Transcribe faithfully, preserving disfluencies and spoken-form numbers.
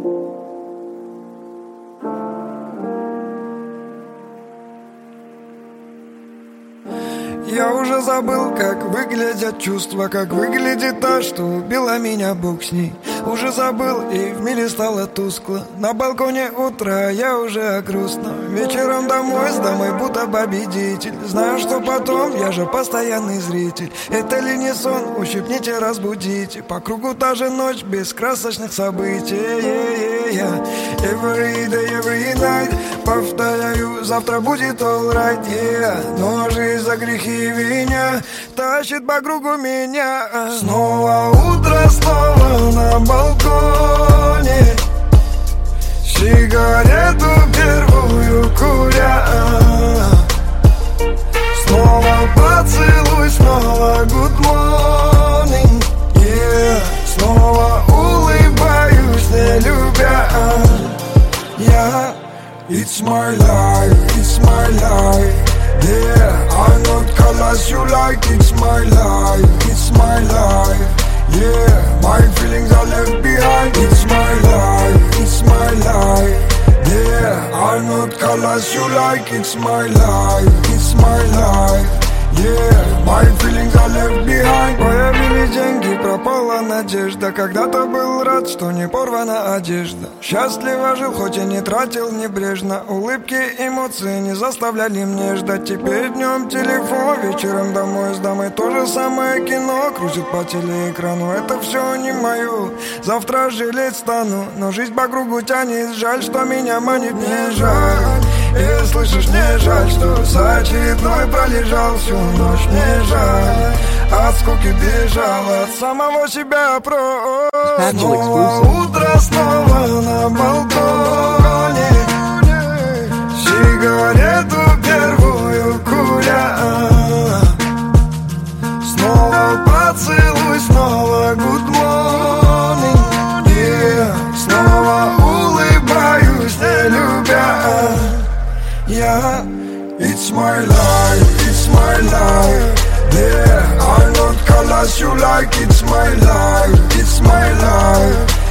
Я уже забыл, как выглядят чувства, как выглядит та, что убила меня, Бог с ней. Уже забыл, и в мире стало тускло. На балконе утра, я уже грустно. Вечером домой с домой будто победитель. Знаю, что потом, я же постоянный зритель. Это ли не сон, ущипните, разбудите. По кругу та же ночь, без красочных событий. yeah, yeah, yeah. Every day, every night. Повторяю, завтра будет alright, yeah. Но жизнь за грехи виня тащит по кругу меня. Снова утро, снова на балконе, сигарету первую куря. Снова поцелуй, снова good morning, yeah. Снова улыбаюсь, не любя. Я It's my life, it's my life. Yeah, I'm not colors you like. It's my life, it's my life. Yeah, my feelings are left behind. It's my life, it's my life. Yeah, I'm not colors you like. It's my life, it's my life. Yeah, my feelings are left behind. Появились деньги, пропала надежда. Когда-то был рад, что не порвана одежда. Счастливо жил, хоть и не тратил небрежно. Улыбки, эмоции не заставляли мне ждать. Теперь днем телефон, вечером домой с дамой. То же самое кино крутит по телеэкрану. Это все не мое, завтра жалеть стану. Но жизнь по кругу тянет, жаль, что меня манит. Не жаль, и слышишь, не жаль, что за очередной пролежал всю ночь. Не жаль, от скуки бежал, от самого себя про. Снова утро, снова на балконе, сигарету первую куря. Снова поцелуй, снова good morning, yeah. Снова улыбаюсь, не любя. Я It's my life, it's my life. Yeah, I'm not colors you like. It's my life, it's my life.